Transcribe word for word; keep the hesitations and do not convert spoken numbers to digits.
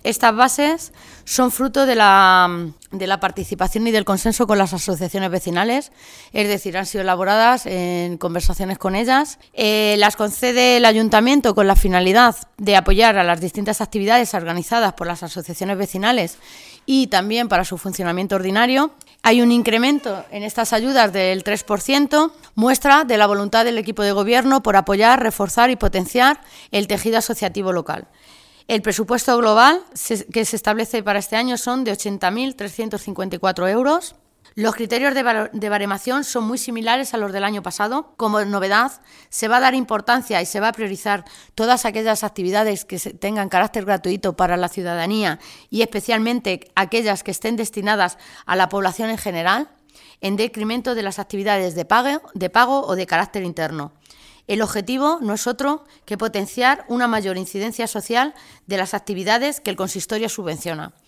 Estas bases son fruto de la, de la participación y del consenso con las asociaciones vecinales, es decir, han sido elaboradas en conversaciones con ellas. Eh, las concede el Ayuntamiento con la finalidad de apoyar a las distintas actividades organizadas por las asociaciones vecinales y también para su funcionamiento ordinario. Hay un incremento en estas ayudas del tres por ciento, muestra de la voluntad del equipo de gobierno por apoyar, reforzar y potenciar el tejido asociativo local. El presupuesto global que se establece para este año son de ochenta mil trescientos cincuenta y cuatro euros. Los criterios de baremación son muy similares a los del año pasado. Como novedad, se va a dar importancia y se va a priorizar todas aquellas actividades que tengan carácter gratuito para la ciudadanía y especialmente aquellas que estén destinadas a la población en general, en detrimento de las actividades de pago, de pago o de carácter interno. El objetivo no es otro que potenciar una mayor incidencia social de las actividades que el consistorio subvenciona.